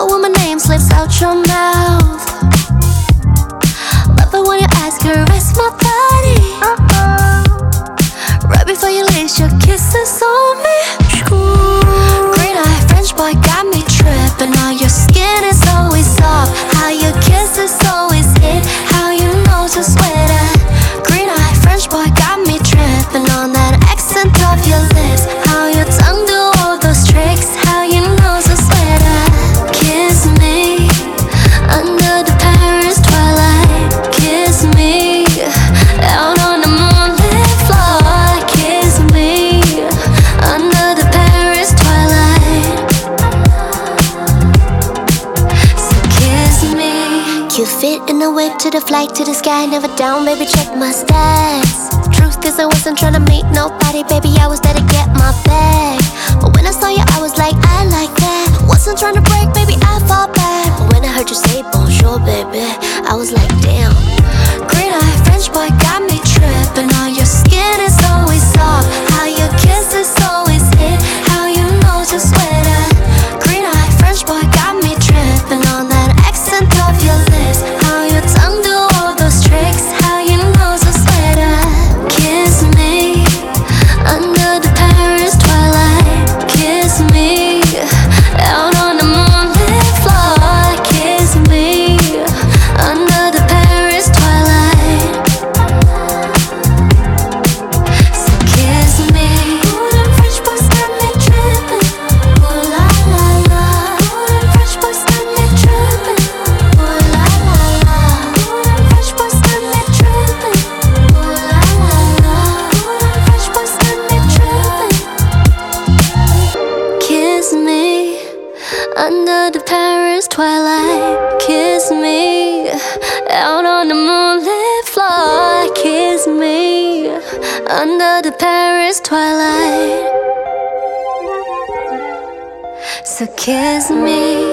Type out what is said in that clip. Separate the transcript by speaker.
Speaker 1: it when my name slips out your mouth. Love it when you ask her, rest my body. Right before you lace your kisses on me. Green eye French boy got me tripping. Now your skin is always soft. How your kisses always hit. How your nose is wetter. Green eye French boy got me tripping on that accent of your lips. How your tongue do all those tricks. How your nose is wetter. Kiss me under the Paris twilight. Kiss me out on the moonlit floor. Kiss me under the Paris twilight. So kiss me. Cute fit in the whip to the flight to the sky. Never down, baby, check my stats. Truth is I wasn't tryna meet nobody, baby, I was there to get my bag. But when I saw you, I was like, I like that. Wasn't tryna break, baby, I fall back. But when I heard you say bonjour, baby, I was like, damn. Green eye French boy got me tripping. Now your skin is always soft. How your kisses always hit. How your nose is wetter. Green eye French boy got me tripping on that accent of your lips. How your tongue do all those tricks. How your nose is wetter. Kiss me under the Paris twilight. Kiss me out on the moonlit floor. Kiss me under the Paris twilight. So kiss me. Ooh, them French boys got me tripping. Ooh la la la. Ooh, them French boys got me tripping. Ooh la la la. Ooh, them French boys got me tripping. Ooh la la la. Ooh, them French boys got me tripping. Kiss me under the Paris twilight. Kiss me out on the moonlit floor. Kiss me under the Paris twilight. So kiss me.